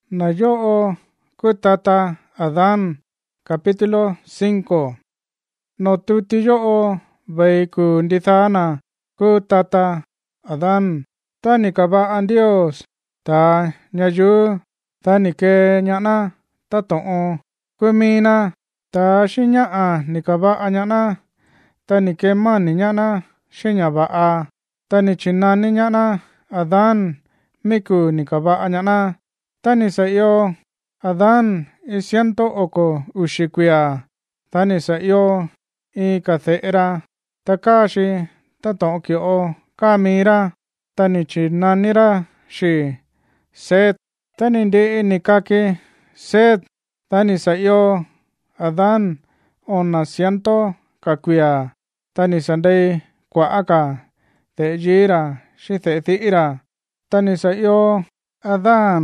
na yo'o kutata Adán capítulo 5. No tuti yo'o vei ku ndithana kutata Adán tani kava'a Dios ta ñayu tani ke ña'na tato'on kumina ta xiña'a ni kava'a ña'na tani ke mani ña'na xiña va'a tani chinani ña'na Adán miku ni kava'a ña'na tani sa'yo Adán 120 kuiya tani sa'yo ka se'era ta kaxi tato'on kio'o kamira tani chinanira xi Set tani ndi'i ni kaki Set tani sa'yo Adán 100 kuiya tani sandei kua'a ka te'yira xi te'thi'ira tani sa'yo Adán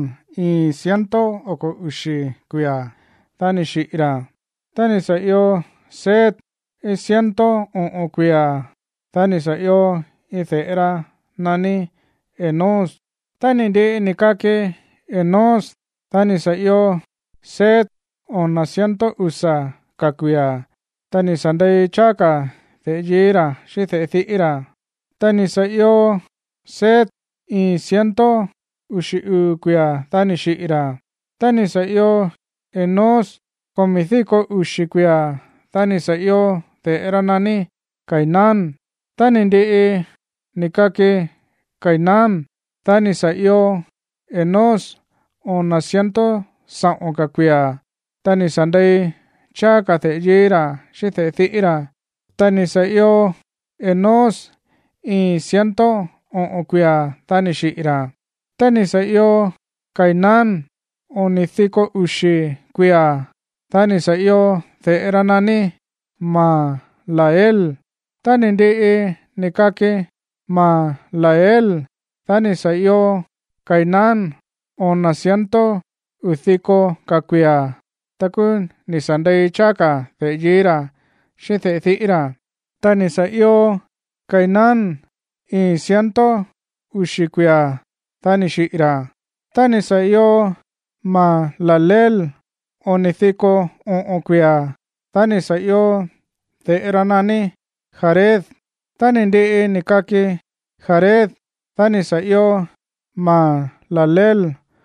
120 kuiya tani xi'ira tani sa'yo Set 100 kuiya tani sa'yo se'era nani Enos tani ndi'i ni kaki Enos tani sa'yo Set 100 kuiya tani sandei chaka te'yira xi te'thi'ira tani sa'yo Set 100 kuiya tani xi'ira tani sa'yo Enos 100 kuiya tani sa'yo te'era nani Cainán tani ndi'i ni kaki Cainán tani sa'yo Enos 100 kuiya tani sandei chaka te'yira xi te'thi'ira tani sa'yo Enos 100 kuiya tani xi'ira tani sa'yo Cainán 100 kuiya tani sa'yo te'era nani Mahalaleel tani ndi'i ni kaki Mahalaleel tani sa'yo Cainán 100 kuiya taku ni sandei chaka te'yira xi te'thi'ira tani sa'yo Cainán 100 kuiya tani xi'ira tani sa'yo Mahalaleel 100 kuiya tani sa'yo te'era nani Jared tani ndi'i ni kaki Jared tani sa'yo Mahalaleel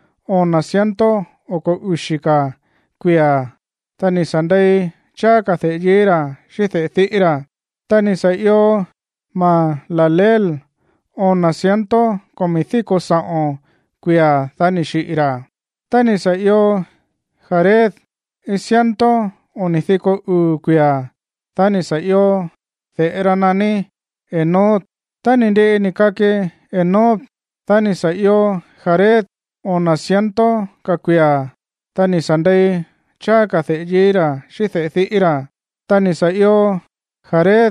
100 kuiya tani sandei chaka te'yira xi te'thi'ira tani sa'yo Mahalaleel 100 kuiya tani xi'ira tani sa'yo Jared 100 kuiya tani sa'yo te'era nani Enot tani ndi'i ni kaki Enot tani sa'yo Jared 100 kuiya tani sandei chaka te'yira xi te'thi'ira tani sa'yo Jared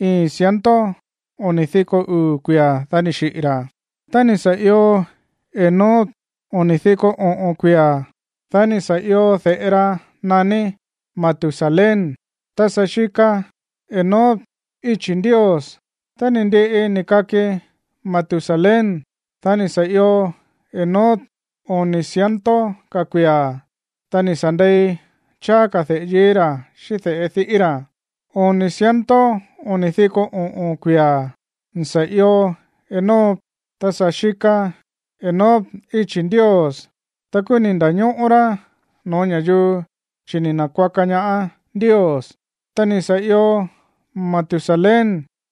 100 kuiya tani xi'ira tani sa'yo Enot 100 kuiya tani sa'yo te'era nani Matusalén tasa xika Enot ichi Dios tani ndi'i ni kaki Matusalén tani sa'yo Enot 100 kuiya tani sandei chaka te'yira xi te'thi'ira 100 kuiya nsa'yo Enot tasa xika Enot ichi Dios taku ni ndañu'ura nuu ñayu chi ni nakuaka ña'a Dios tani sa'yo Matusalén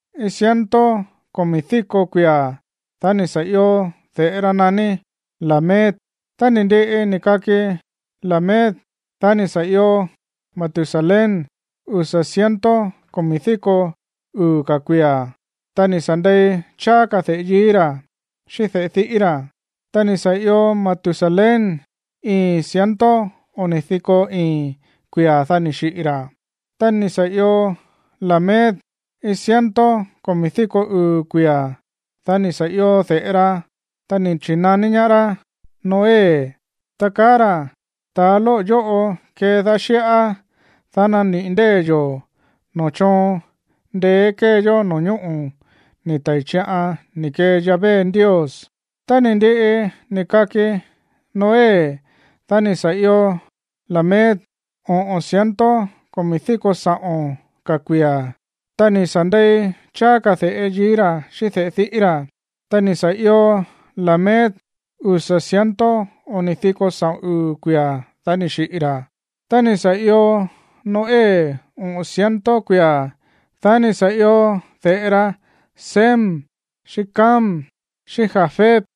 150 kuiya tani sa'yo te'era nani Lamet tani ndi'i ni kaki Lamet tani sa'yo Matusalén 150 kuiya tani sandei chaka te'yira xi te'thi'ira tani sa'yo Matusalén 100 kuiya tani xi'ira tani sa'yo Lamet 150 kuiya tani sa'yo te'era tani chinani ña'ra Noé takara ta lo yo'o keda xi'a thana ni ndeyo no chon ndee keyo no ñu'u ni taichi'a ni ke Yahvé Dios tani ndi'i ni kaki Noé Tani sa iyo Lamed 850 ka kuia. Tani sa ndey cha ka the yira shi the thira. Tani sa iyo Lamed 650 kuia tani shiira. Tani sa iyo Noé 100 kuia. Tani sa iyo the'ra Sem, shi Cam, shi Jafet,